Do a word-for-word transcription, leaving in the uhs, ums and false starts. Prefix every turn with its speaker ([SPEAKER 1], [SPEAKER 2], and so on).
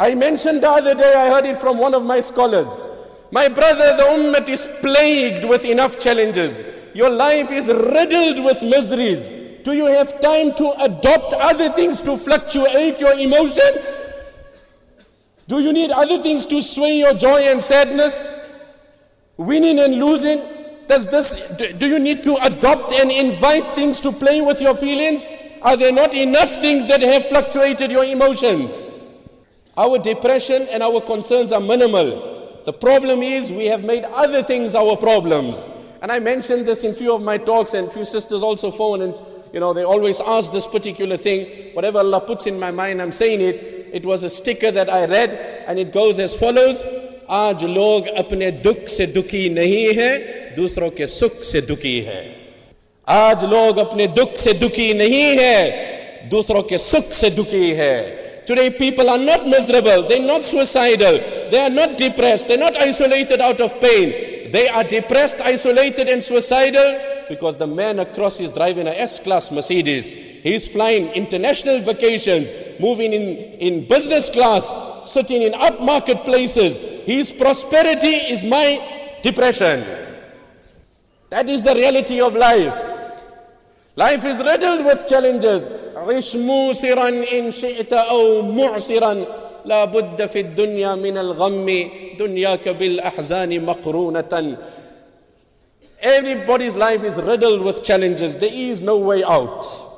[SPEAKER 1] I mentioned the other day, I heard it from one of my scholars. My brother, the ummah is plagued with enough challenges. Your life is riddled with miseries. Do you have time to adopt other things to fluctuate your emotions? Do you need other things to sway your joy and sadness? Winning and losing? Does this, do you need to adopt and invite things to play with your feelings? Are there not enough things that have fluctuated your emotions? Our depression and our concerns are minimal. The problem is we have made other things our problems. And I mentioned this in few of my talks, and few sisters also phone, and you know, they always ask this particular thing. Whatever Allah puts in my mind, I'm saying it. It was a sticker that I read, and it goes as follows. Aaj log apne dukh se dukhi nahi hai, dusron ke sukh se dukhi hai. Aaj log apne dukh se dukhi nahi hai, dusron ke sukh se dukhi hai. Today people are not miserable, they're not suicidal, they are not depressed, they're not isolated out of pain. They are depressed, isolated and suicidal because the man across is driving a S-Class Mercedes. He's flying international vacations, moving in, in business class, sitting in upmarket places. His prosperity is my depression. That is the reality of life. Life is riddled with challenges. عش موسرا إن شئت أو معسرا لا بد في الدنيا من الغم دنياك بالأحزان مقرونة. Everybody's life is riddled with challenges. There is no way out.